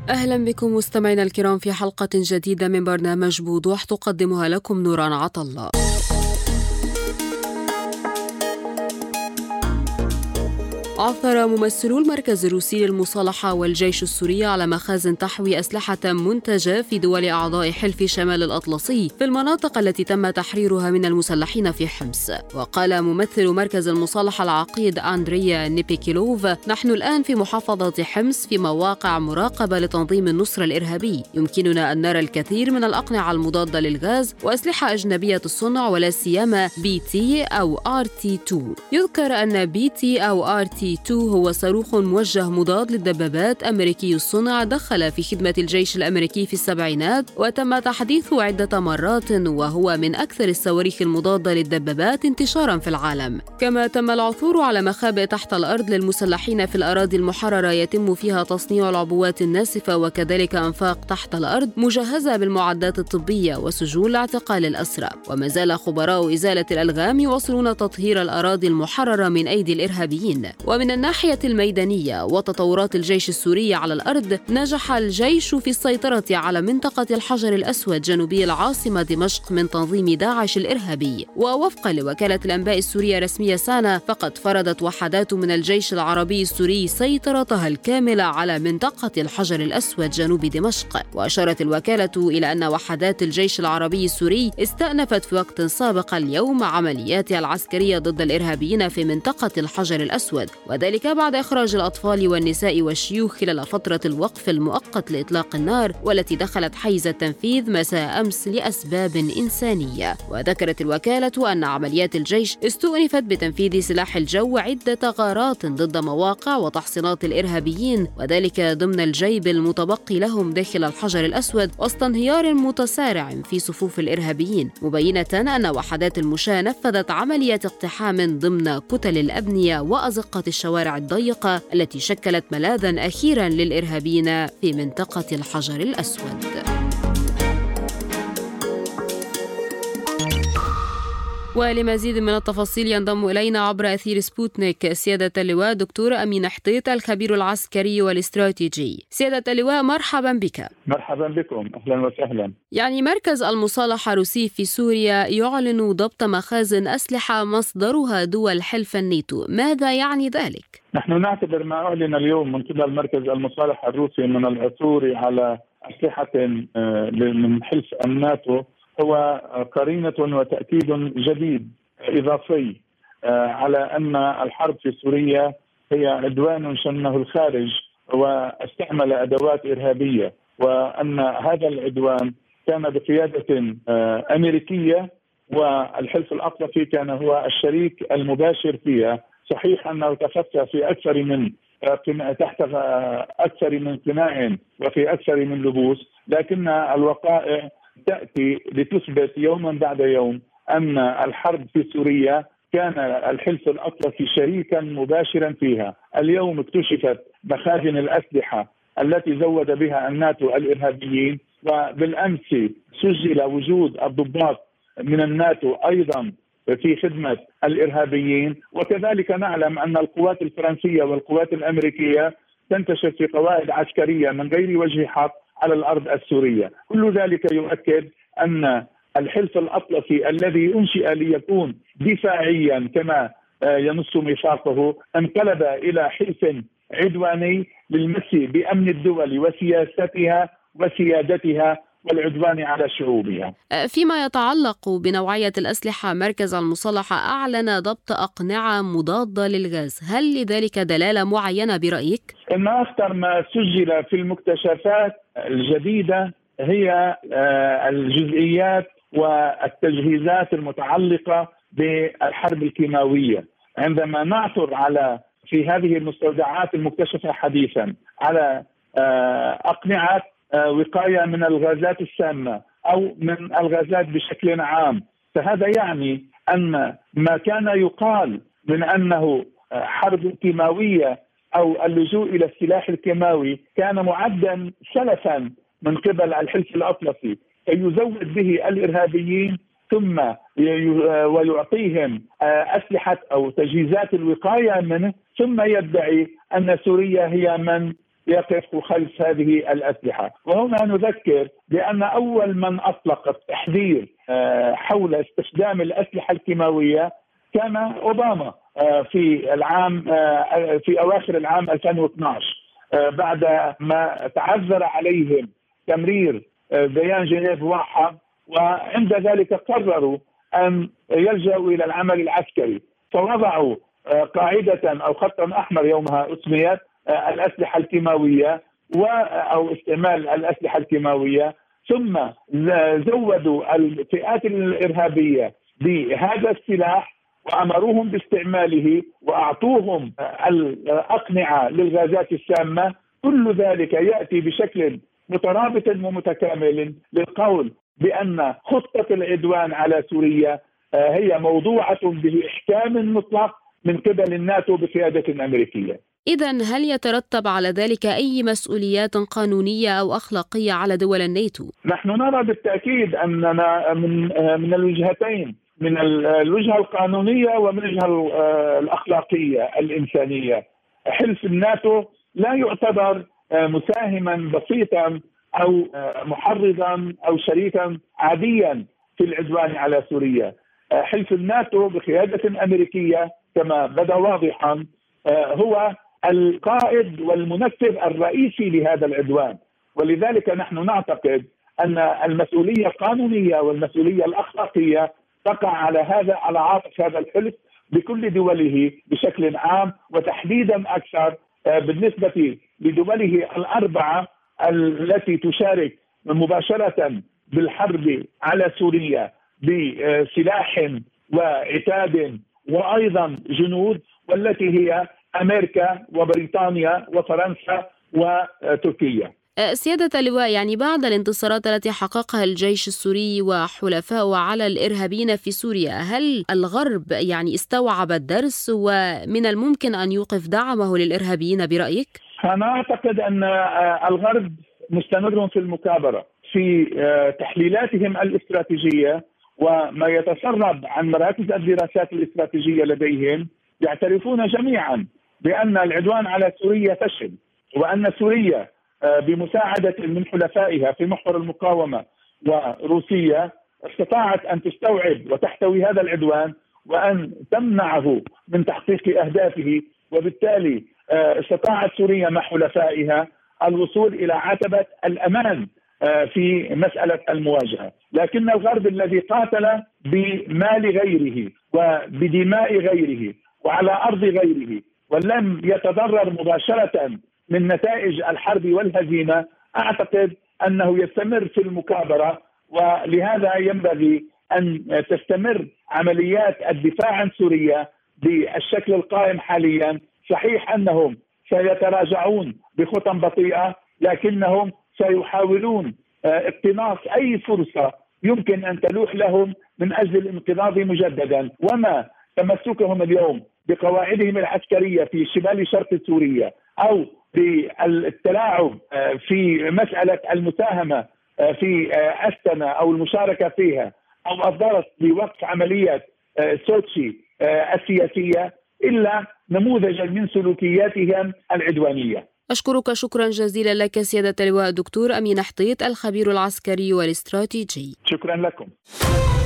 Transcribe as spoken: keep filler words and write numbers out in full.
أهلا بكم مستمعينا الكرام في حلقة جديدة من برنامج بوضوح تقدمها لكم نوران عطلة. عثر ممثلو المركز الروسي للمصالحة والجيش السوري على مخازن تحوي أسلحة منتجة في دول أعضاء حلف شمال الأطلسي في المناطق التي تم تحريرها من المسلحين في حمص. وقال ممثل مركز المصالحة العقيد أندريا نيبيكيلوف: نحن الآن في محافظة حمص في مواقع مراقبة لتنظيم النصرة الإرهابي. يمكننا أن نرى الكثير من الأقنعة المضادة للغاز وأسلحة أجنبية الصنع ولا سيما بي تي أو آر تي اثنين. يذكر أن بي تي أو آر تي اثنين هو صاروخ موجه مضاد للدبابات أمريكي الصنع دخل في خدمة الجيش الأمريكي في السبعينات وتم تحديثه عدة مرات، وهو من أكثر الصواريخ المضادة للدبابات انتشارا في العالم. كما تم العثور على مخابئ تحت الأرض للمسلحين في الأراضي المحررة يتم فيها تصنيع العبوات الناسفة، وكذلك أنفاق تحت الأرض مجهزة بالمعدات الطبية وسجون لاعتقال الأسرى. وما زال خبراء إزالة الألغام يواصلون تطهير الأراضي المحررة من أيدي الإرهابيين. ومن الناحية الميدانية وتطورات الجيش السوري على الأرض، نجح الجيش في السيطرة على منطقة الحجر الأسود جنوبي العاصمة دمشق من تنظيم داعش الإرهابي. ووفقا لوكالة الأنباء السورية الرسمية سانا، فقد فرضت وحدات من الجيش العربي السوري سيطرتها الكاملة على منطقة الحجر الأسود جنوب دمشق. وأشارت الوكالة إلى أن وحدات الجيش العربي السوري استأنفت في وقت سابق اليوم عملياتها العسكرية ضد الإرهابيين في منطقة الحجر الأسود، وذلك بعد إخراج الأطفال والنساء والشيوخ خلال فترة الوقف المؤقت لإطلاق النار والتي دخلت حيز التنفيذ مساء أمس لأسباب إنسانية. وذكرت الوكالة أن عمليات الجيش استؤنفت بتنفيذ سلاح الجو عدة غارات ضد مواقع وتحصينات الإرهابيين، وذلك ضمن الجيب المتبقي لهم داخل الحجر الأسود وسط انهيار متسارع في صفوف الإرهابيين، مبينة أن وحدات المشاة نفذت عمليات اقتحام ضمن كتل الأبنية وأزقة الشوارع الضيقة التي شكلت ملاذا أخيرا للإرهابيين في منطقة الحجر الأسود. ولمزيد من التفاصيل ينضم إلينا عبر أثير سبوتنيك سيادة اللواء دكتور أمين حطيط، الخبير العسكري والاستراتيجي. سيادة اللواء، مرحبا بك. مرحبا بكم، أهلا وسهلا. يعني مركز المصالحة الروسي في سوريا يعلن ضبط مخازن أسلحة مصدرها دول حلف الناتو، ماذا يعني ذلك؟ نحن نعتبر ما أعلن اليوم من قبل مركز المصالحة الروسي من العثور على أسلحة من حلف الناتو هو قرينة وتأكيد جديد إضافي على أن الحرب في سوريا هي عدوان شنه الخارج واستعمل أدوات إرهابية، وأن هذا العدوان كان بقيادة أمريكية والحلف الأطلسي كان هو الشريك المباشر فيها. صحيح أنه تخفى في أكثر من تحت أكثر من قناع وفي أكثر من لبوس، لكن الوقائع تأتي لتثبت يوما بعد يوم أن الحرب في سوريا كان الحلف الأطلسي شريكا مباشرا فيها. اليوم اكتشفت مخازن الأسلحة التي زود بها الناتو الإرهابيين، وبالأمس سجل وجود الضباط من الناتو أيضا في خدمة الإرهابيين. وكذلك نعلم أن القوات الفرنسية والقوات الأمريكية تنتشر في قواعد عسكرية من غير وجه حق على الأرض السورية. كل ذلك يؤكد أن الحلف الأطلسي الذي أنشئ ليكون دفاعيا كما ينص ميثاقه انقلب إلى حلف عدواني للمس بأمن الدول وسياستها وسيادتها والعدوان على شعوبها. فيما يتعلق بنوعية الأسلحة، مركز المصالحة أعلن ضبط أقنعة مضادة للغاز، هل لذلك دلالة معينة برأيك؟ إن أخطر ما سجل في المكتشفات الجديدة هي الجزئيات والتجهيزات المتعلقة بالحرب الكيماوية. عندما نعثر على في هذه المستودعات المكتشفة حديثا على أقنعة وقاية من الغازات السامة أو من الغازات بشكل عام، فهذا يعني أن ما كان يقال من أنه حرب كيماوية أو اللجوء إلى السلاح الكيماوي كان معدا سلفا من قبل الحلف الأطلسي يزود به الإرهابيين ثم ويعطيهم أسلحة أو تجهيزات الوقاية منه، ثم يدعي أن سوريا هي من يقف خلف هذه الأسلحة. وهنا نذكر بأن أول من أطلق التحذير حول استخدام الأسلحة الكيماوية كان أوباما في العام في أواخر العام ألفين واثني عشر، بعد ما تعذر عليهم تمرير بيان جنيف واحد، وعند ذلك قرروا أن يلجأوا إلى العمل العسكري، فوضعوا قاعدة أو خطا أحمر يومها أسميت الأسلحة الكيماوية أو استعمال الأسلحة الكيماوية، ثم زودوا الفئات الإرهابية بهذا السلاح وأمروهم باستعماله وأعطوهم الأقنعة للغازات السامة. كل ذلك يأتي بشكل مترابط ومتكامل للقول بأن خطة العدوان على سوريا هي موضوعة بإحكام مطلق من قبل الناتو بقيادة أمريكية. إذن هل يترتب على ذلك أي مسؤوليات قانونية أو أخلاقية على دول الناتو؟ نحن نرى بالتأكيد أننا من من الوجهتين، من الوجهة القانونية ومن الوجهة الأخلاقية الإنسانية. حلف الناتو لا يعتبر مساهما بسيطا أو محرضا أو شريكا عاديا في العدوان على سوريا. حلف الناتو بقيادة أمريكية كما بدا واضحا هو القائد والمنفذ الرئيسي لهذا العدوان، ولذلك نحن نعتقد أن المسؤولية القانونية والمسؤولية الأخلاقية تقع على هذا على عاتق هذا الحلف بكل دوله بشكل عام، وتحديدا أكثر بالنسبة لدوله الأربعة التي تشارك مباشرة بالحرب على سوريا بسلاح وعتاد وأيضا جنود، والتي هي أمريكا وبريطانيا وفرنسا وتركيا. سيادة اللواء، يعني بعد الانتصارات التي حققها الجيش السوري وحلفائه على الإرهابيين في سوريا، هل الغرب يعني استوعب الدرس ومن الممكن أن يوقف دعمه للإرهابيين برأيك؟ أنا أعتقد أن الغرب مستمر في المكابرة في تحليلاتهم الاستراتيجية، وما يتسرب عن مراكز الدراسات الاستراتيجية لديهم يعترفون جميعا بأن العدوان على سوريا فشل، وأن سوريا بمساعدة من حلفائها في محور المقاومة وروسيا استطاعت أن تستوعب وتحتوي هذا العدوان وأن تمنعه من تحقيق أهدافه، وبالتالي استطاعت سوريا مع حلفائها الوصول إلى عتبة الأمان في مسألة المواجهة. لكن الغرب الذي قاتل بمال غيره وبدماء غيره وعلى أرض غيره ولم يتضرر مباشرة من نتائج الحرب والهزيمة، أعتقد أنه يستمر في المكابرة، ولهذا ينبغي أن تستمر عمليات الدفاع عن سوريا بالشكل القائم حاليا. صحيح أنهم سيتراجعون بخطى بطيئة، لكنهم سيحاولون اقتناص أي فرصة يمكن أن تلوح لهم من أجل الانقضاض مجددا، وما تمسكهم اليوم بقواعدهم العسكرية في شمال شرق سوريا أو بالتلاعب في مسألة المساهمة في أستنا أو المشاركة فيها أو الضغط لوقف عملية سوتشي السياسية إلا نموذجا من سلوكياتهم العدوانية. أشكرك شكرا جزيلا لك سيادة اللواء الدكتور أمين حطيط، الخبير العسكري والاستراتيجي. شكرا لكم.